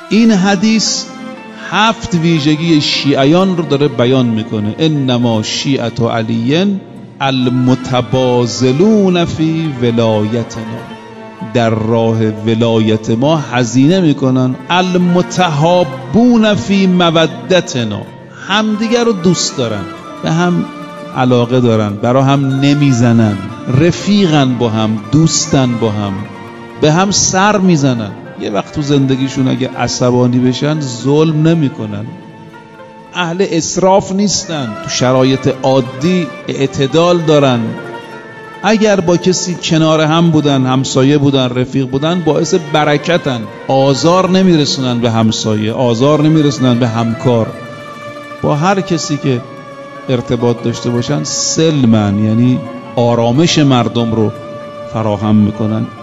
این حدیث 7 ویژگی شیعیان رو داره بیان میکنه. انما شیعة علی المتبازلون فی ولایتنا، در راه ولایت ما هزینه میکنن. المتحابون فی مودتنا، همدیگر رو دوست دارن، به هم علاقه دارن، برا هم نمیزنن، رفیقن با هم، دوستن با هم، به هم سر میزنن. یه وقت تو زندگیشون اگه عصبانی بشن ظلم نمیکنن، اهل اسراف نیستن، تو شرایط عادی اعتدال دارن. اگر با کسی کنار هم بودن، همسایه بودن، رفیق بودن، باعث برکتن، آزار نمیرسونن به همسایه، آزار نمیرسونن به همکار. با هر کسی که ارتباط داشته باشن سلمن، یعنی آرامش مردم رو فراهم میکنن.